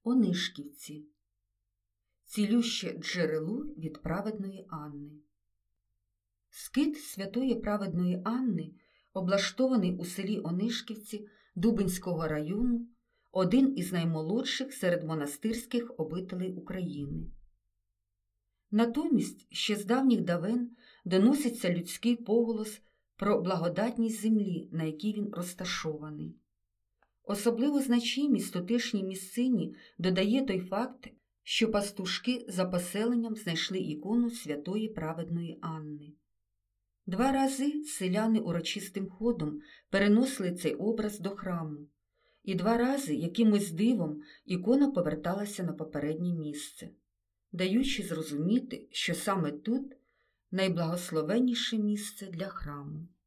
Онишківці. Цілюще джерело від праведної Анни. Скит святої праведної Анни, облаштований у селі Онишківці Дубенського району, один із наймолодших серед монастирських обителей України. Натомість ще з давніх давен доноситься людський поголос про благодатність землі, на якій він розташований. Особливу значимість тутешній місцині додає той факт, що пастушки за поселенням знайшли ікону святої праведної Анни. 2 рази селяни урочистим ходом переносили цей образ до храму, і 2 рази якимось дивом ікона поверталася на попереднє місце, даючи зрозуміти, що саме тут найблагословенніше місце для храму.